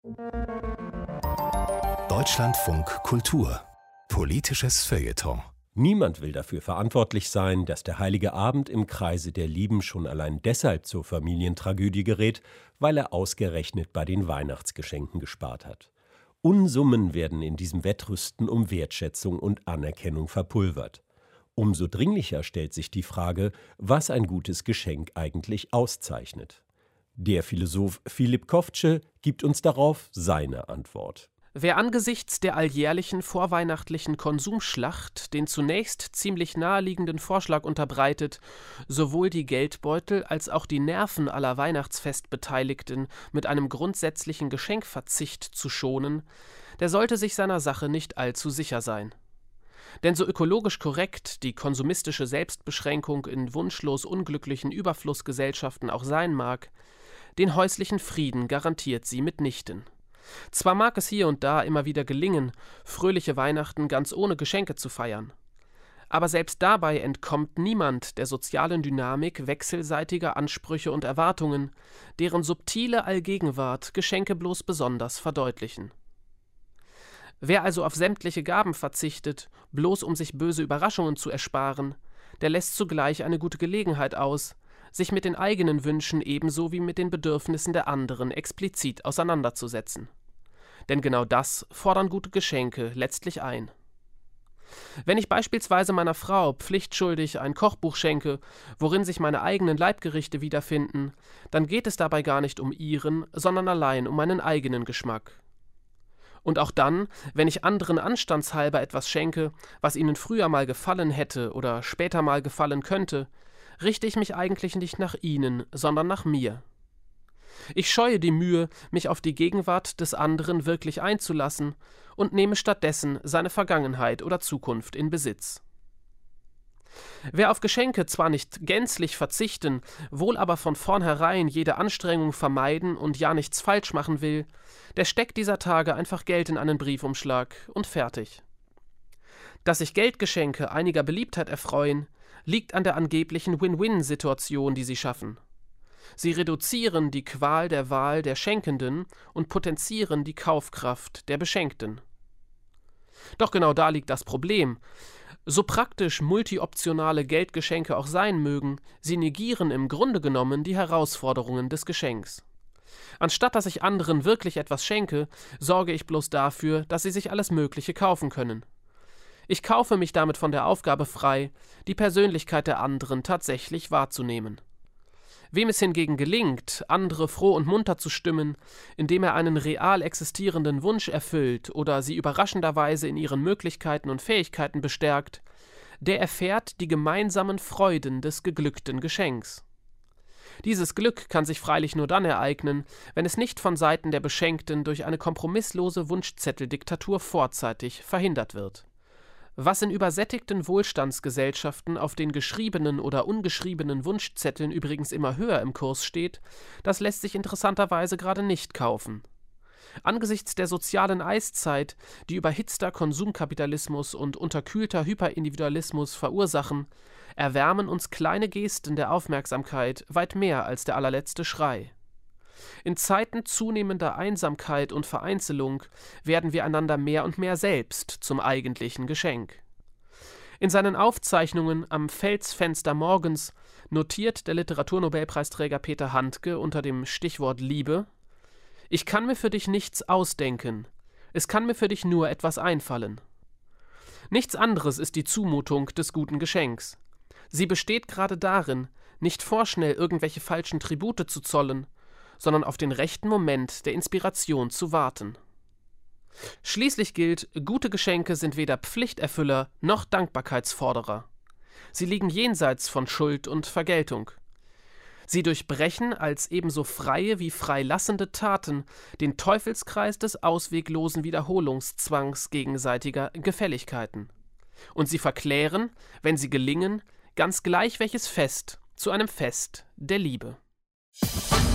Deutschlandfunk Kultur. Politisches Feuilleton. Niemand will dafür verantwortlich sein, dass der Heilige Abend im Kreise der Lieben schon allein deshalb zur Familientragödie gerät, weil er ausgerechnet bei den Weihnachtsgeschenken gespart hat. Unsummen werden in diesem Wettrüsten um Wertschätzung und Anerkennung verpulvert. Umso dringlicher stellt sich die Frage, was ein gutes Geschenk eigentlich auszeichnet. Der Philosoph Philipp Kovtsche gibt uns darauf seine Antwort. Wer angesichts der alljährlichen vorweihnachtlichen Konsumschlacht den zunächst ziemlich naheliegenden Vorschlag unterbreitet, sowohl die Geldbeutel als auch die Nerven aller Weihnachtsfestbeteiligten mit einem grundsätzlichen Geschenkverzicht zu schonen, der sollte sich seiner Sache nicht allzu sicher sein. Denn so ökologisch korrekt die konsumistische Selbstbeschränkung in wunschlos unglücklichen Überflussgesellschaften auch sein mag, den häuslichen Frieden garantiert sie mitnichten. Zwar mag es hier und da immer wieder gelingen, fröhliche Weihnachten ganz ohne Geschenke zu feiern. Aber selbst dabei entkommt niemand der sozialen Dynamik wechselseitiger Ansprüche und Erwartungen, deren subtile Allgegenwart Geschenke bloß besonders verdeutlichen. Wer also auf sämtliche Gaben verzichtet, bloß um sich böse Überraschungen zu ersparen, der lässt zugleich eine gute Gelegenheit aus, sich mit den eigenen Wünschen ebenso wie mit den Bedürfnissen der anderen explizit auseinanderzusetzen. Denn genau das fordern gute Geschenke letztlich ein. Wenn ich beispielsweise meiner Frau pflichtschuldig ein Kochbuch schenke, worin sich meine eigenen Leibgerichte wiederfinden, dann geht es dabei gar nicht um ihren, sondern allein um meinen eigenen Geschmack. Und auch dann, wenn ich anderen anstandshalber etwas schenke, was ihnen früher mal gefallen hätte oder später mal gefallen könnte, richte ich mich eigentlich nicht nach ihnen, sondern nach mir. Ich scheue die Mühe, mich auf die Gegenwart des anderen wirklich einzulassen und nehme stattdessen seine Vergangenheit oder Zukunft in Besitz. Wer auf Geschenke zwar nicht gänzlich verzichten, wohl aber von vornherein jede Anstrengung vermeiden und ja nichts falsch machen will, der steckt dieser Tage einfach Geld in einen Briefumschlag und fertig. Dass sich Geldgeschenke einiger Beliebtheit erfreuen, liegt an der angeblichen Win-Win-Situation, die sie schaffen. Sie reduzieren die Qual der Wahl der Schenkenden und potenzieren die Kaufkraft der Beschenkten. Doch genau da liegt das Problem. So praktisch multioptionale Geldgeschenke auch sein mögen, sie negieren im Grunde genommen die Herausforderungen des Geschenks. Anstatt dass ich anderen wirklich etwas schenke, sorge ich bloß dafür, dass sie sich alles Mögliche kaufen können. Ich kaufe mich damit von der Aufgabe frei, die Persönlichkeit der anderen tatsächlich wahrzunehmen. Wem es hingegen gelingt, andere froh und munter zu stimmen, indem er einen real existierenden Wunsch erfüllt oder sie überraschenderweise in ihren Möglichkeiten und Fähigkeiten bestärkt, der erfährt die gemeinsamen Freuden des geglückten Geschenks. Dieses Glück kann sich freilich nur dann ereignen, wenn es nicht von Seiten der Beschenkten durch eine kompromisslose Wunschzetteldiktatur vorzeitig verhindert wird. Was in übersättigten Wohlstandsgesellschaften auf den geschriebenen oder ungeschriebenen Wunschzetteln übrigens immer höher im Kurs steht, das lässt sich interessanterweise gerade nicht kaufen. Angesichts der sozialen Eiszeit, die überhitzter Konsumkapitalismus und unterkühlter Hyperindividualismus verursachen, erwärmen uns kleine Gesten der Aufmerksamkeit weit mehr als der allerletzte Schrei. In Zeiten zunehmender Einsamkeit und Vereinzelung werden wir einander mehr und mehr selbst zum eigentlichen Geschenk. In seinen Aufzeichnungen am Felsfenster morgens notiert der Literaturnobelpreisträger Peter Handke unter dem Stichwort Liebe: Ich kann mir für dich nichts ausdenken, es kann mir für dich nur etwas einfallen. Nichts anderes ist die Zumutung des guten Geschenks. Sie besteht gerade darin, nicht vorschnell irgendwelche falschen Tribute zu zollen, sondern auf den rechten Moment der Inspiration zu warten. Schließlich gilt, gute Geschenke sind weder Pflichterfüller noch Dankbarkeitsforderer. Sie liegen jenseits von Schuld und Vergeltung. Sie durchbrechen als ebenso freie wie freilassende Taten den Teufelskreis des ausweglosen Wiederholungszwangs gegenseitiger Gefälligkeiten. Und sie verklären, wenn sie gelingen, ganz gleich welches Fest zu einem Fest der Liebe.